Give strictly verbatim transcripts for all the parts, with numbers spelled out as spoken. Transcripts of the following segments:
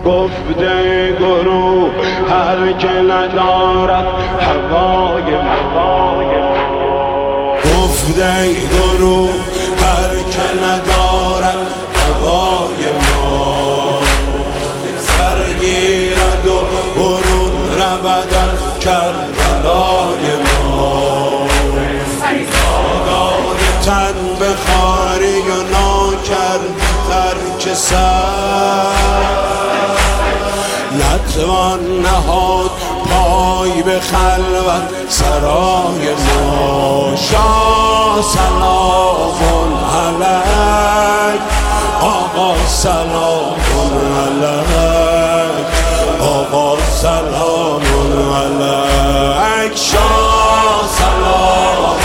گفته گروه هر که ندارد هوای ما، گفته گروه هر که ندارد هوای ما، سرگیرد و برون رود از کربلای ما. آگاه تن به خواری و ناکرد ترک سر، نتوان نهاد پای به خلوت سرای ما. شاه سلام علیک، آقا سلام علیک، آقا سلام علیک. شاه سلام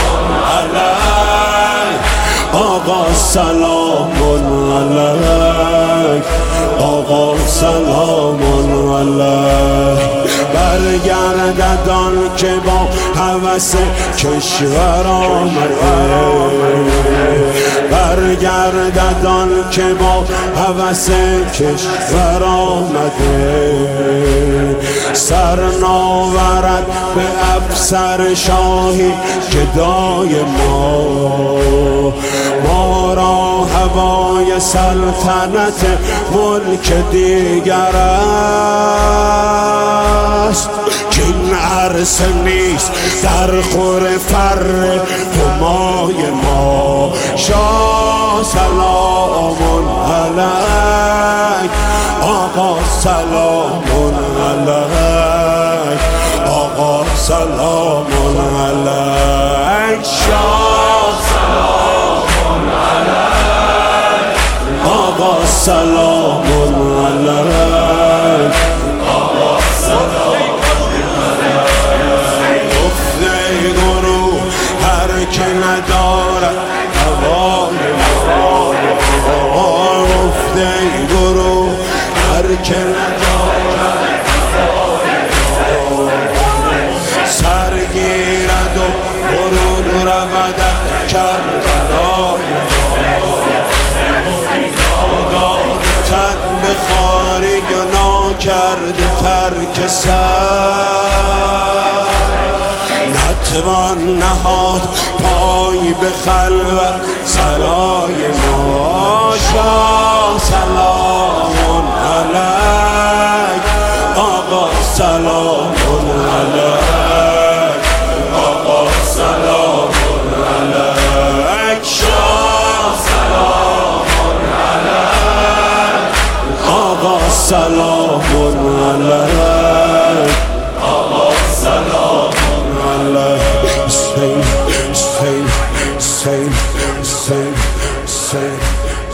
علیک، آقا سلام علیک، آقا سلام علیک. برگردد آن که با هوس کشور آمده، برگردد آن که با هوس کشور آمده، سر ناورد به افسر شاهی گدای ما. ما را هوای سلطنت ملک دیگر است، که این عرصه نیست در خور فر همای ما. شاه سلام علیک، آقا سلام علیک، آقا سلام علیک. شاه سلام علیک، آقا سلام علیک، آقا سلام علیک. گفته گروه هر که ندارد هوای ما، گفته گروه هر که ندارد سرگیرد و برون رود از کربلای ما. تن به خواری و ناکرد ترک سر، نتوان نهاد پای به خلوت سرای ما. شاه سلام علیک، آقا سلام علیک، آقا سلام علیک. شاه سلام علیک، آقا سلام علیک، آقا سلام علیک. Sing, sing, sing, sing, sing,